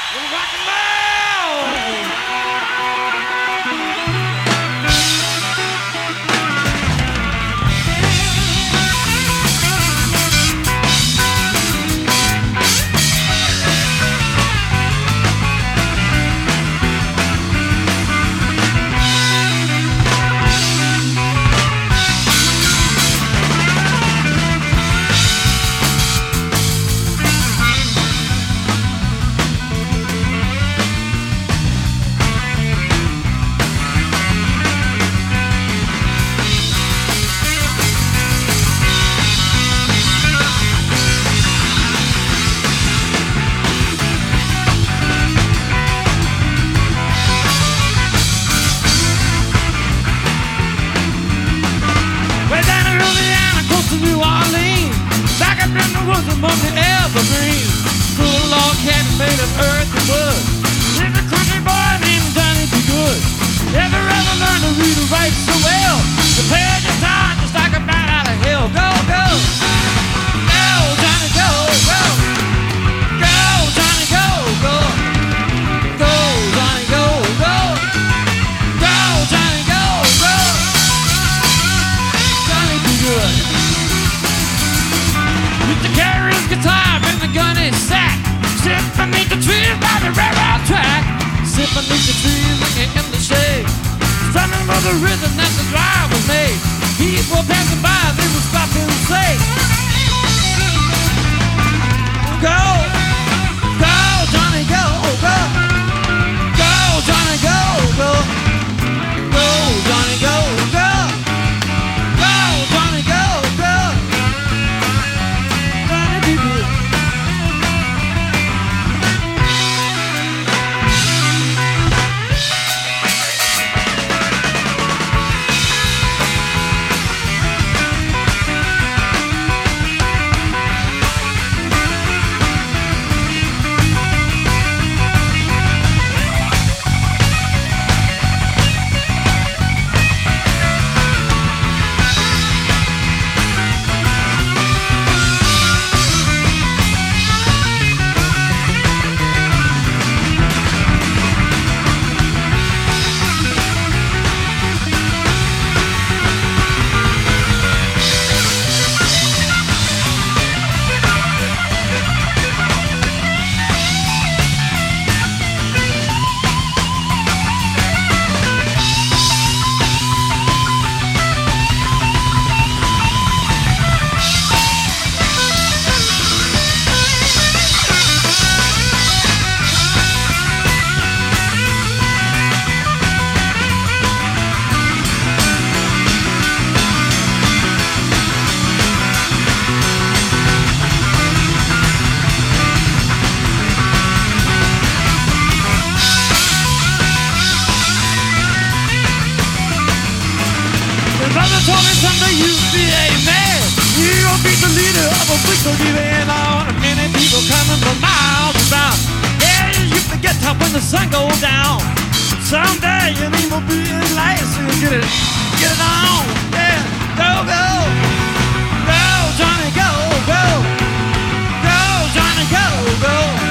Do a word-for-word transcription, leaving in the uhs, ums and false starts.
Rock and roll! New Orleans, back up in the woods among the evergreens. Full log cabin made of earth and wood. There's a country boy named Johnny B. Good. Never ever learned to read or write so well. The page is time just like a bat out of hell. Go, go, go, Johnny, go, go, go, Johnny, go, go, go, Johnny, go, go, go, Johnny, go, go, Johnny B. Good. With the carrier's guitar and the gunny sack, sit beneath the trees by the railroad track. Sit beneath the trees looking in the shade, strumming for the rhythm that the drive was made. People passing by, they would stop and say, go, go, Johnny, go, go, go, Johnny, go, go, go, Johnny, go, go, go, Johnny, go, go. Told me someday you'd be a man. You'll be the leader of a victory band. On many people coming from miles around. Yeah, you forget top when the sun goes down. Someday your name will be in lights, so you get it, get it on. Yeah, go, go, go, Johnny, go, go, go, Johnny, go, go.